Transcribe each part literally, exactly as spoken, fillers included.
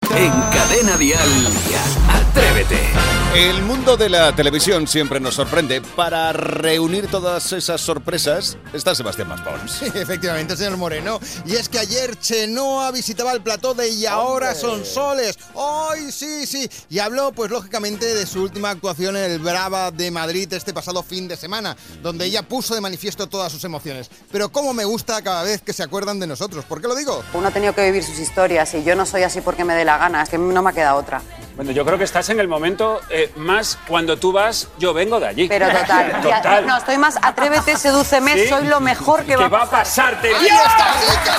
En Cadena Dial, Atrévete. El mundo de la televisión siempre nos sorprende. Para reunir todas esas sorpresas está Sebastián Maspons. Sí, efectivamente, señor Moreno. Y es que ayer Chenoa visitaba el plató de Y ahora son soles. ¡Ay, sí, sí! Y habló, pues lógicamente, de su última actuación en el Brava de Madrid este pasado fin de semana, donde ella puso de manifiesto todas sus emociones. Pero cómo me gusta cada vez que se acuerdan de nosotros. ¿Por qué lo digo? Uno ha tenido que vivir sus historias y yo no soy así porque me dé la gana, es que no me ha quedado otra. Bueno, yo creo que estás en el momento eh, más cuando tú vas, yo vengo de allí. Pero total, total. Ya, no, estoy más atrévete, sedúceme, ¿sí? Soy lo mejor que, que va, va a pasarte. ¡Ahí está!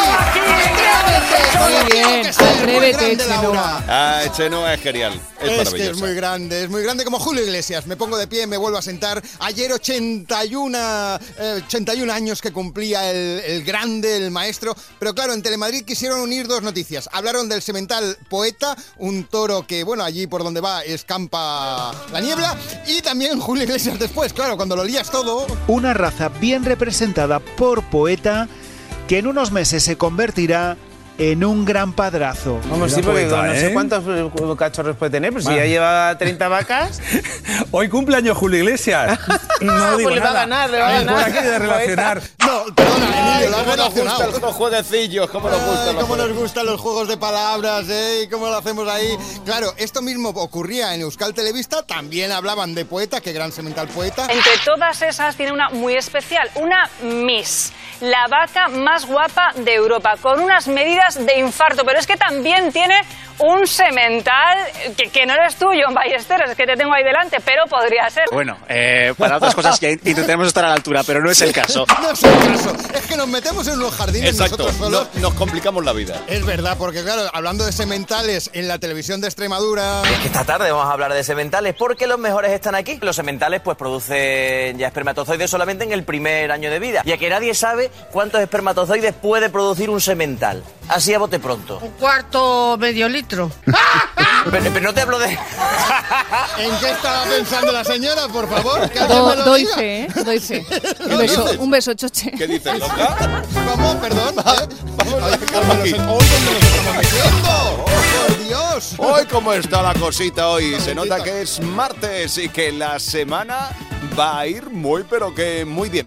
¡Sí, Muy bien, atrévete, Chenoa. Ah, Chenoa es genial. Es, Es maravilloso. que es muy grande, es muy grande como Julio Iglesias. Me pongo de pie, me vuelvo a sentar. Ayer ochenta y uno, eh, ochenta y uno años que cumplía el, el grande, el maestro. Pero claro, en Telemadrid quisieron unir dos noticias. Hablaron del semental Poeta, un toro que, bueno, allí por donde va escampa la niebla. Y también Julio Iglesias después, claro, cuando lo lías todo. Una raza bien representada por Poeta que en unos meses se convertirá en un gran padrazo. Vamos, sí, porque poeta, no ¿eh? sé cuántos cachorros puede tener, pero bueno, si ya lleva treinta vacas. Hoy cumpleaños Julio Iglesias. No digo pues le va a ganar, le va a ganar. Por aquí de relacionar. No, perdona, Emilio, lo has ¿Cómo nos relacionado. gustan los jueguecillos? ¿Cómo nos gustan Ay, los cómo nos juegos? gustan los juegos de palabras, ¿eh? Y cómo lo hacemos ahí. Claro, esto mismo ocurría en Euskal Telebista. También hablaban de Poeta, qué gran semental Poeta. Entre todas esas tiene una muy especial, una Miss, la vaca más guapa de Europa, con unas medidas de infarto. Pero es que también tiene un semental que, que no eres tú, John Ballesteros, es que te tengo ahí delante, pero podría ser. Bueno, eh, para otras cosas que intentemos estar a la altura, pero no es el caso. No es el caso, es que nos metemos en unos jardines Exacto, nosotros solos. no, nos complicamos la vida. Es verdad, porque claro, hablando de sementales en la televisión de Extremadura... Es que esta tarde vamos a hablar de sementales, porque los mejores están aquí. Los sementales pues producen ya espermatozoides solamente en el primer año de vida, ya que nadie sabe cuántos espermatozoides puede producir un semental. Así a bote pronto. Un cuarto, medio litro. Pero, pero no te hablo de... ¿En qué estaba pensando la señora, por favor? Que alguien Do, me lo doy diga. fe, ¿eh? Doy fe. Un beso, un beso, Choche. ¿Qué dices, loca? ¿Cómo? Perdón. ¿eh? Vamos, Ay, vamos ¿dónde aquí. nos- hoy dónde nos estamos metiendo? ¡Oh, por Dios! Hoy cómo está la cosita hoy. Se nota que es martes y que la semana va a ir muy pero que muy bien.